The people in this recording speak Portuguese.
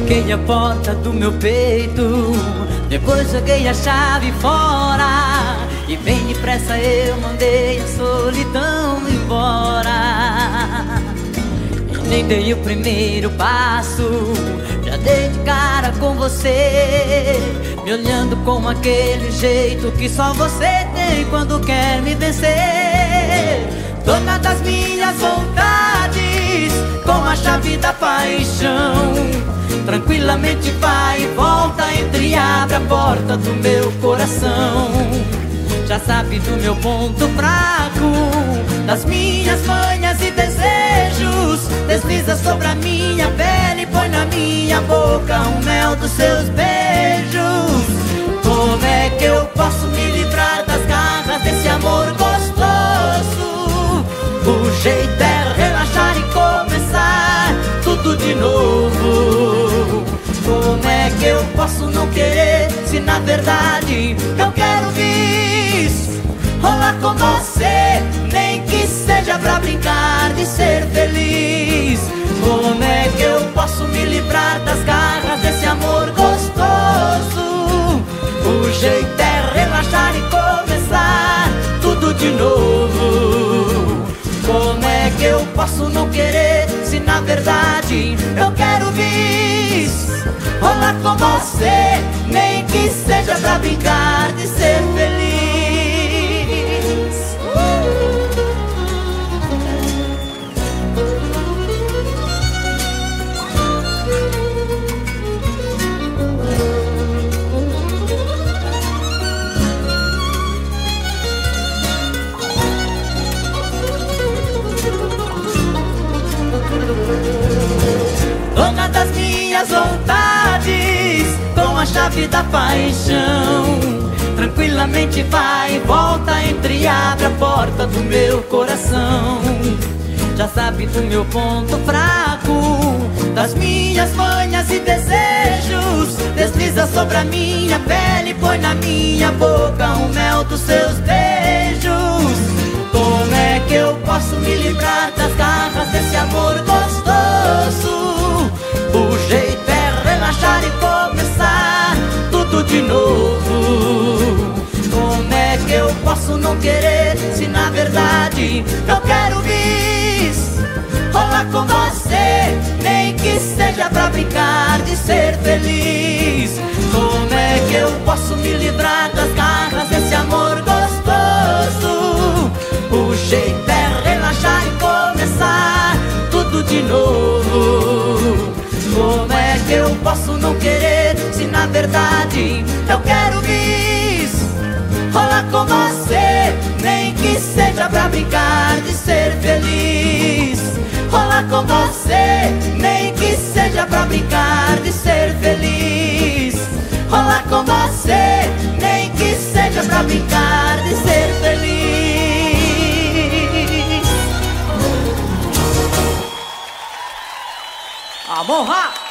Tranquei a porta do meu peito, depois joguei a chave fora e bem depressa eu mandei a solidão embora. E nem dei o primeiro passo, já dei de cara com você, me olhando com aquele jeito que só você tem quando quer me vencer. Dona das minhas vontades, com a chave da paixão, tranquilamente vai e volta, entra e abre a porta do meu coração. Já sabe do meu ponto fraco, das minhas manhas e desejos, desliza sobre a minha pele e põe na minha boca o mel dos seus beijos. Como é que eu posso me livrar das garras desse amor gostoso? O jeito é relaxar e começar tudo de novo. Como é que eu posso não querer, se na verdade eu quero rolar com você, nem que seja pra brincar de ser feliz? Como é que eu posso me livrar das garras desse amor gostoso? O jeito é relaxar e começar tudo de novo. Como é que eu posso não querer, se na verdade eu quero rolar com você, nem que seja pra brincar de ser feliz? Dona das minhas vontades, com a chave da paixão, tranquilamente vai e volta, entra e abre a porta do meu coração. Já sabe do meu ponto fraco, das minhas manhas e desejos, desliza sobre a minha pele e põe na minha boca o mel dos seus beijos. Como é que eu posso me livrar das garras desse amor gostoso? O jeito é relaxar e começar tudo de novo. Como é que eu posso não querer, se na verdade eu quero rolar com você, nem que seja pra brincar de ser feliz? Como é que eu posso me livrar das garras desse amor gostoso? O jeito é relaxar e começar tudo de novo. Como é que eu posso não querer, se na verdade eu quero rolar com você, nem que seja pra brincar de ser feliz? Rolar com você, nem que seja pra brincar de ser feliz? Rolar com você, nem que seja pra brincar de ser feliz? Amor!